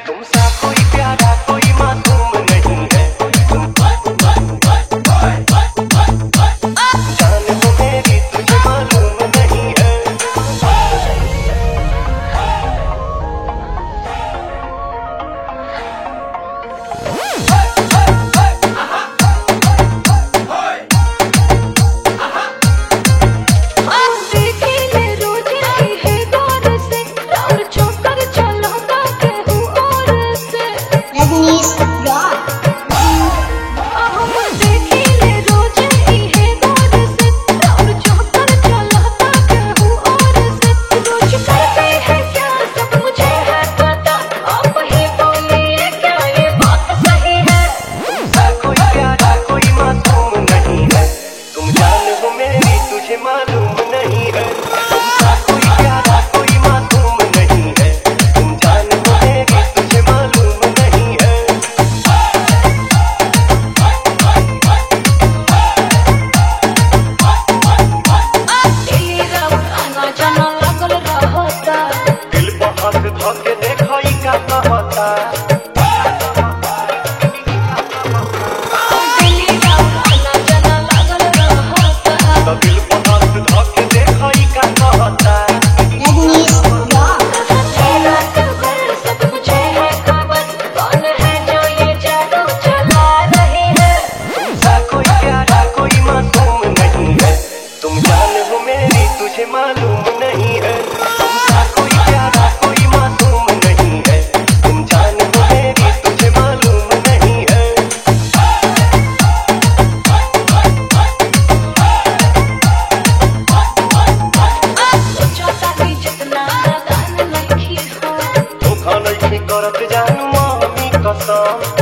तुमसा कोई प्यारा कोई मासूम नहीं है। जान हो मेरी तुझे मालूम नहीं है। तुझे मालूम नहीं है तुमसा कोई प्यारा कोई मासूम नहीं है। तुम जान हो मेरी तुझे मालूम नहीं है। दिल पर हाथ धोके देखो ई का कहता। तुझे मालूम नहीं है तुमसा कोई प्यारा कोई मासूम नहीं है। तुम जान हो मेरी तुझे मालूम नहीं है। धोखा नहीं करत जानू मम्मी कसम।